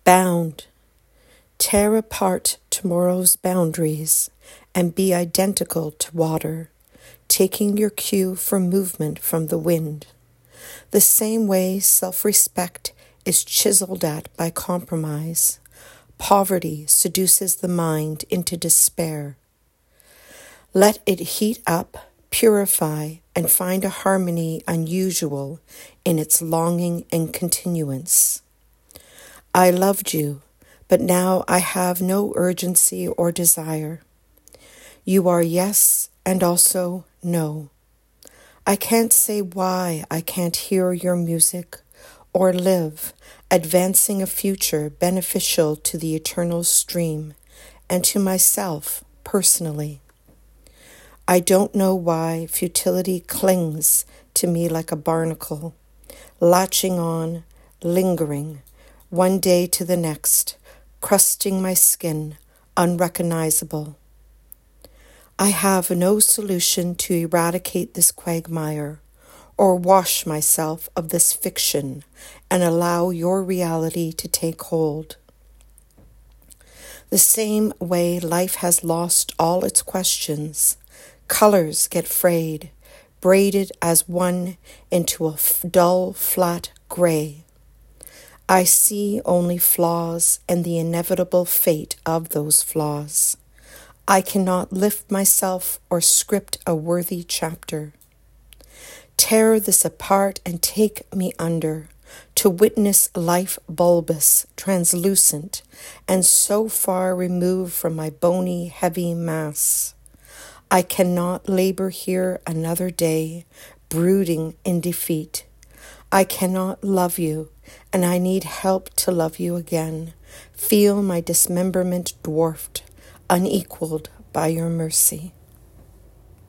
Bound. Tear apart tomorrow's boundaries and be identical to water, taking your cue for movement from the wind. The same way self-respect is chiseled at by compromise, poverty seduces the mind into despair. Let it heat up, purify, and find a harmony unusual in its longing and continuance. I loved you, but now I have no urgency or desire. You are yes and also no. I can't say why I can't hear your music or live, advancing a future beneficial to the eternal stream and to myself personally. I don't know why futility clings to me like a barnacle, latching on, lingering, one day to the next, crusting my skin, unrecognizable. I have no solution to eradicate this quagmire, or wash myself of this fiction and allow your reality to take hold. The same way life has lost all its questions, colors get frayed, braided as one into a dull, flat gray. I see only flaws and the inevitable fate of those flaws. I cannot lift myself or script a worthy chapter. Tear this apart and take me under, to witness life bulbous, translucent, and so far removed from my bony, heavy mass. I cannot labor here another day, brooding in defeat. I cannot love you, and I need help to love you again. Feel my dismemberment dwarfed, unequaled by your mercy.